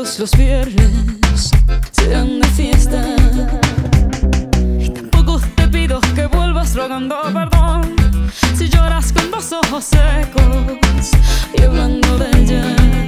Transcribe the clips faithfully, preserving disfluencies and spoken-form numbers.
todos los viernes sean de fiesta. Y tampoco te pido que vuelvas rogando perdón si lloras con los ojos secos y hablando de ella.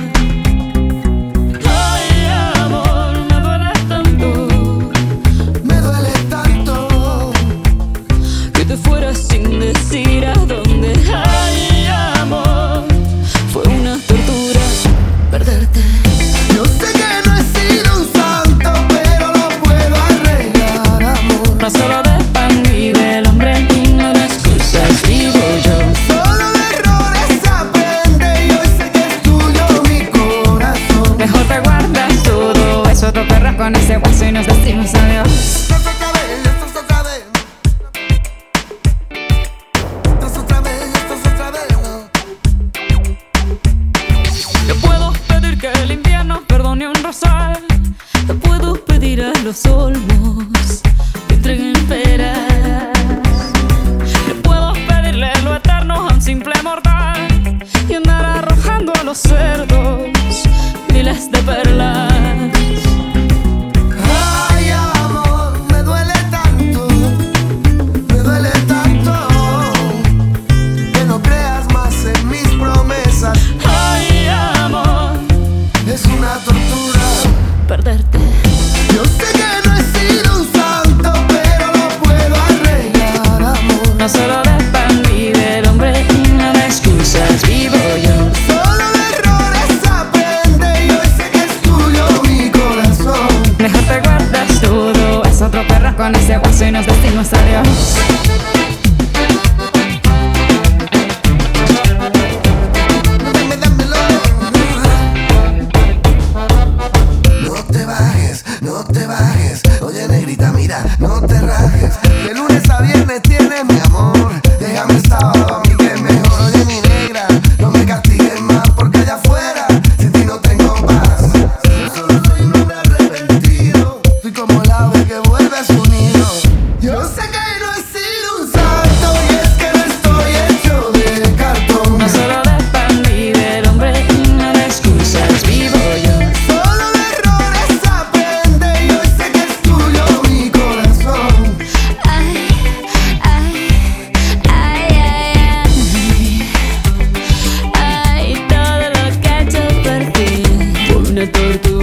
Ay, amor, me duele tanto, me duele tanto que te fueras sin decir a dónde. Ay, amor, fue una tortura perderte. Yo sé que no he sido un santo, pero lo puedo arreglar, amor. No solo de pan vive el hombre y no de excusas vivo yo. Solo de errores aprende y hoy sé que es tuyo mi corazón. Mejor te guardas todo eso, te perras con ese hueso y nos decimos adiós. Esto es otra vez, esto es otra vez. Esto es otra vez, esto es otra vez. Yo puedo pedir que el invierno perdone un rosal. Te puedo pedir a los olmos que entreguen peras. Yo puedo pedirle lo eterno a un simple mortal y andar arrojando a los cerdos miles de perlas. Ay, amor, me duele tanto, me duele tanto que no creas más en mis promesas. Ay, amor, Es una tortura perderte. Yo sé que no he sido un santo, pero lo puedo arreglar, amor. No solo de pan vive el hombre y no de excusas vivo yo. Solo de errores aprende y hoy sé que es tuyo mi corazón. Mejor te guardas todo, es otro perro con ese hueso y nos decimos adiós. Dame, dámelo. No te bajes, no te bajes. Oye, negrita, mira, no te rajes. De lunes a viernes tienes mi amor. Déjame el sábado a mí que es mejor. Oye, mi negra, no me castigues más porque allá afuera sin ti no tengo paz. Yo solo soy un hombre arrepentido. Soy como el ave que vuelve a su nido. Yo sé que no he sido un santo y es que no estoy hecho de cartón. No solo de pan vive el hombre y no de excusas vivo yo. Solo de errores aprende y hoy sé que es tuyo mi corazón. Ay, ay, ay, ay, ay, ay, todo lo que he hecho por ti fue una tortura.